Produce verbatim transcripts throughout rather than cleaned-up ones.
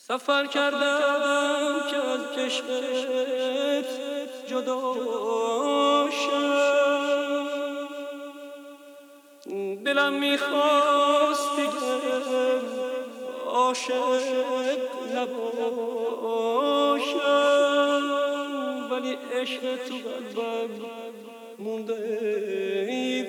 سفر کردم که از عشقت جدا شم، دلم میخواست دیگه عاشق نباشم، ولی عشق تو قلبم مونده ای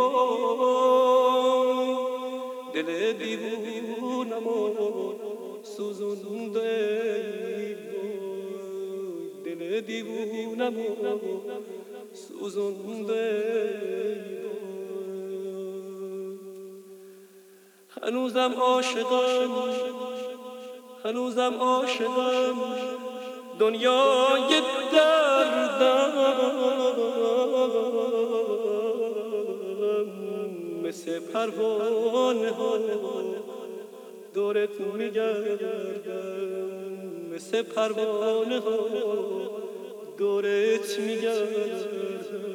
وای، دل دیوونم و سوزونده ای وای، دل دیوونم و سوزونده ای وای. هنوزم عاشقم، هنوزم عاشقم، دنیای دردم مثل پروانه ها دورت میگردم، مثل پروانه ها دورت میگردم.